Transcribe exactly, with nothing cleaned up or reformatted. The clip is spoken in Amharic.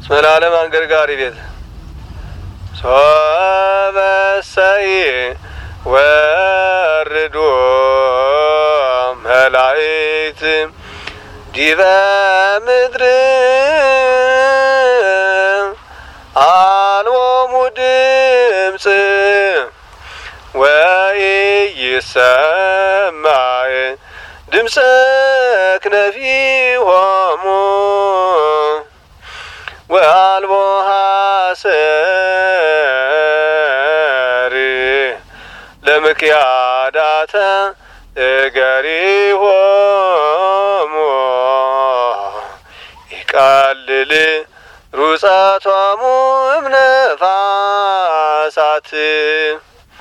ስመላለም አንገርጋሪ ቤት ሶበሰይ ወርዶ መላእክት ዲበ ምድር አልቦሙ ድምፅ ወኢይሰማዕ ድምፀ ክነፊሆሙ ወአልቦ ሐሰር ለምክያዳተ እገሪሆሙ ይቃልል ሩጻቶሙ እምነፋሳት